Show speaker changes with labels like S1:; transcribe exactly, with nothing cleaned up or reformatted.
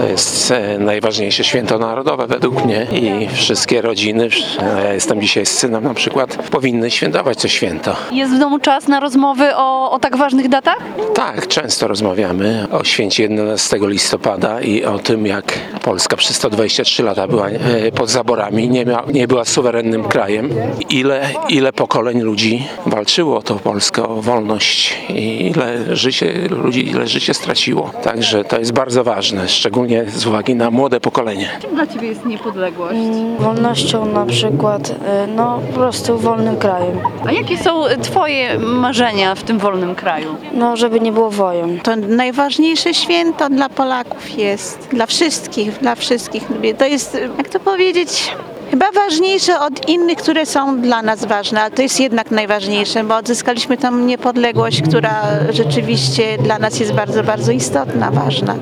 S1: To jest e, najważniejsze święto narodowe według mnie i wszystkie rodziny, ja jestem dzisiaj z synem na przykład, powinny świętować to święto.
S2: Jest w domu czas na rozmowy o, o tak ważnych datach?
S1: Tak, często rozmawiamy o święcie jedenastego listopada i o tym, jak Polska przez sto dwadzieścia trzy lata była e, pod zaborami, nie, mia, nie była suwerennym krajem. Ile, ile pokoleń ludzi walczyło o to Polskę, o wolność i ile życie ludzi, ile życie straciło. Także to jest bardzo ważne, szczególnie z uwagi na młode pokolenie.
S2: Czym dla Ciebie jest niepodległość?
S3: Wolnością na przykład, y, no po prostu wolnym krajem.
S2: A jakie są Twoje marzenia w tym wolnym kraju?
S3: No żeby nie było wojen.
S4: To najważniejsze święto dla Polaków jest, dla wszystkich, dla wszystkich. To jest, jak to powiedzieć, chyba ważniejsze od innych, które są dla nas ważne, ale to jest jednak najważniejsze, bo odzyskaliśmy tą niepodległość, która rzeczywiście dla nas jest bardzo, bardzo istotna, ważna.